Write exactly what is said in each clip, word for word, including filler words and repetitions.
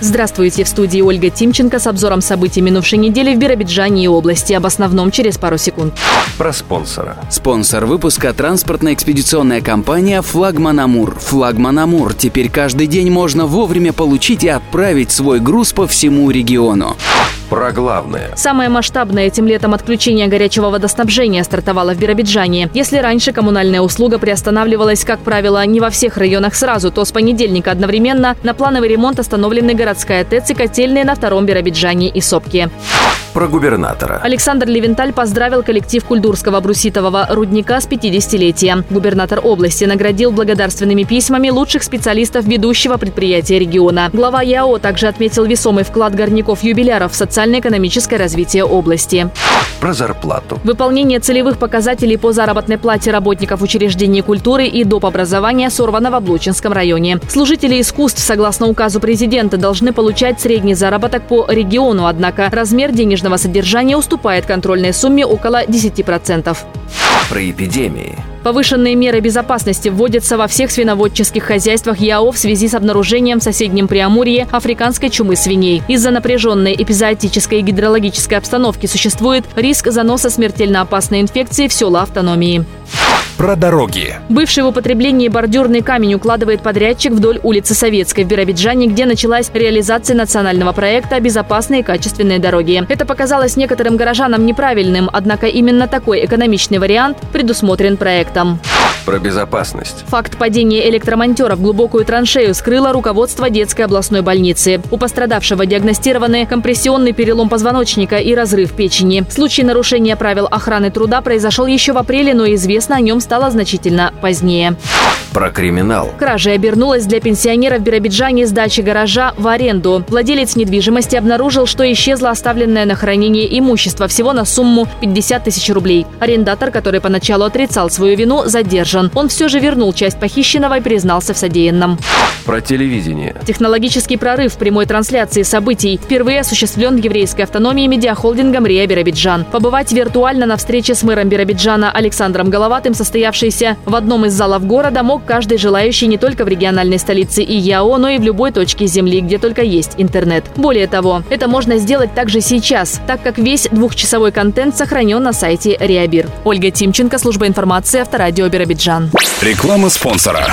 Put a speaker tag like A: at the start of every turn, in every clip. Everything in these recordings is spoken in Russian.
A: Здравствуйте, в студии Ольга Тимченко с обзором событий минувшей недели в Биробиджане и области. Об основном через пару секунд.
B: Про спонсора.
C: Спонсор выпуска – транспортно-экспедиционная компания «Флагман Амур». «Флагман Амур» теперь каждый день можно вовремя получить и отправить свой груз по всему региону.
B: Про главное.
A: Самое масштабное этим летом отключение горячего водоснабжения стартовало в Биробиджане. Если раньше коммунальная услуга приостанавливалась, как правило, не во всех районах сразу, то с понедельника одновременно на плановый ремонт остановлены городская ТЭЦ и котельные на втором Биробиджане и Сопке.
B: Про губернатора.
A: Александр Левенталь поздравил коллектив Кульдурского бруситового рудника с пятидесятилетием. Губернатор области наградил благодарственными письмами лучших специалистов ведущего предприятия региона. Глава ЯО также отметил весомый вклад горняков-юбиляров в социально-экономическое развитие области.
B: Про зарплату.
A: Выполнение целевых показателей по заработной плате работников учреждений культуры и доп. Образования сорвано в Облучинском районе. Служители искусств, согласно указу президента, должны получать средний заработок по региону, однако размер денежного содержания уступает контрольной сумме около десяти процентов.
B: Про эпидемии.
A: Повышенные меры безопасности вводятся во всех свиноводческих хозяйствах ЯО в связи с обнаружением в соседнем Преамурье африканской чумы свиней. Из-за напряженной эпизоотической и гидрологической обстановки существует риск заноса смертельно опасной инфекции в села автономии.
D: Про дороги.
A: Бывший в употреблении бордюрный камень укладывает подрядчик вдоль улицы Советской в Биробиджане, где началась реализация национального проекта «Безопасные и качественные дороги». Это показалось некоторым горожанам неправильным, однако именно такой экономичный вариант предусмотрен проектом.
B: Про безопасность.
A: Факт падения электромонтера в глубокую траншею скрыло руководство детской областной больницы. У пострадавшего диагностированы компрессионный перелом позвоночника и разрыв печени. Случай нарушения правил охраны труда произошел еще в апреле, но известно о нем стало значительно позднее.
B: Про криминал.
A: Кражей обернулась для пенсионера в Биробиджане сдачи гаража в аренду. Владелец недвижимости обнаружил, что исчезло оставленное на хранение имущество всего на сумму пятьдесят тысяч рублей. Арендатор, который поначалу отрицал свою вину, задержан. Он все же вернул часть похищенного и признался в содеянном.
B: Про телевидение.
A: Технологический прорыв в прямой трансляции событий впервые осуществлен в еврейской автономии медиахолдингом РИА Биробиджан. Побывать виртуально на встрече с мэром Биробиджана Александром Головатым, состоявшейся в одном из залов города, мог каждый желающий не только в региональной столице и ЯО, но и в любой точке земли, где только есть интернет. Более того, это можно сделать также сейчас, так как весь двухчасовой контент сохранен на сайте РИАБир. Ольга Тимченко, служба информации, Авторадио Биробиджан.
D: Реклама спонсора.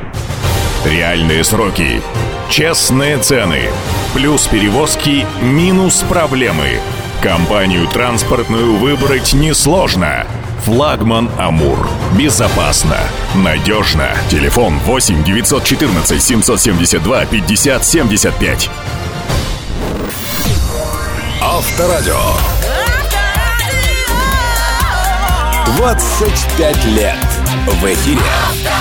D: Реальные сроки. Честные цены. Плюс перевозки, минус проблемы. Компанию транспортную выбрать несложно. «Флагман Амур». Безопасно, надежно. Телефон восемь девятьсот четырнадцать семьсот семьдесят два пятьдесят семьдесят пять. Авторадио. двадцать пять лет в эфире.